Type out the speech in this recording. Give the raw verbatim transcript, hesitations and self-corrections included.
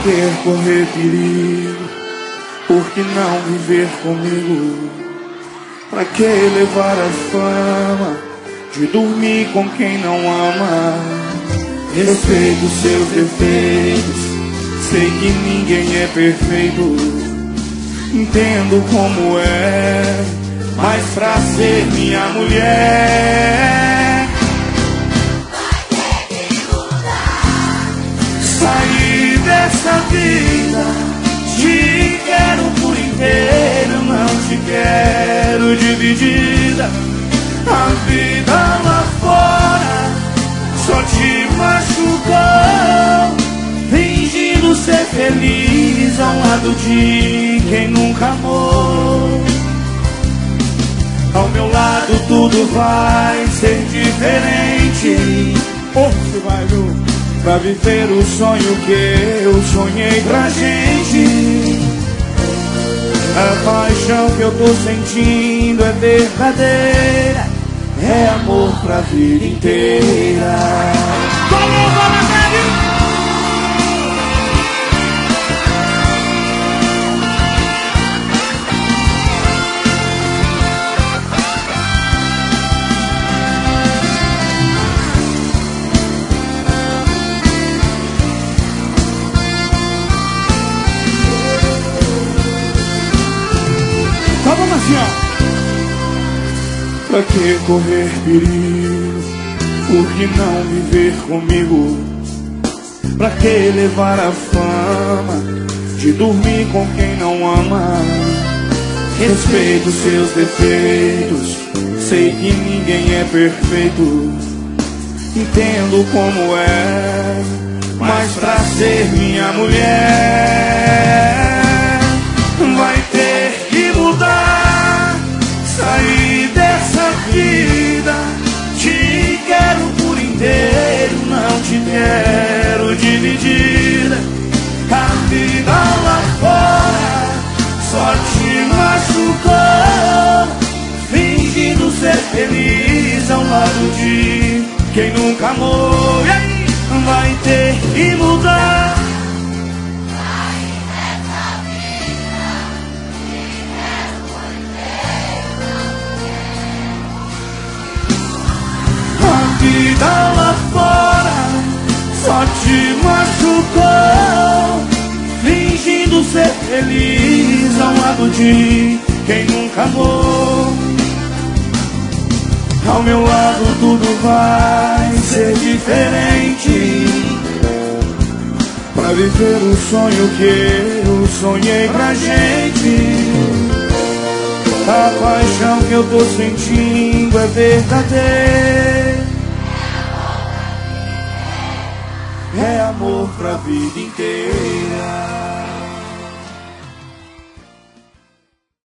que correr perigo? Por que não viver comigo? Pra que levar a fama de dormir com quem não ama? Respeito seus defeitos, sei que ninguém é perfeito. Entendo como é, mas pra ser minha mulher vai ter que mudar. Sair dessa vida. Te quero por inteiro, não te quero dividida. A vida lá fora só te machucou, fingindo ser feliz ao lado de quem nunca amou. Ao meu lado tudo vai ser diferente. Oh, você vai ver. Pra viver o sonho que eu sonhei pra gente. A paixão que eu tô sentindo é verdadeira, é amor pra vida inteira. Valeu, valeu, velho! Vamos assim, ó. Pra que correr perigo? Por que não viver comigo? Pra que levar a fama de dormir com quem não ama? Respeito seus defeitos, sei que ninguém é perfeito. Entendo como é, mas pra ser minha mulher vai ter que mudar. Sair dessa vida. Te quero por inteiro, não te quero dividida. A vida lá fora só te machucou, fingindo ser feliz ao lado de quem nunca amou. E aí? Vai ter que mudar. A vida lá fora só te machucou, fingindo ser feliz ao lado de quem nunca amou. Ao meu lado tudo vai ser diferente. Pra viver o sonho que eu sonhei pra gente. A paixão que eu tô sentindo é verdadeira, é amor pra vida inteira.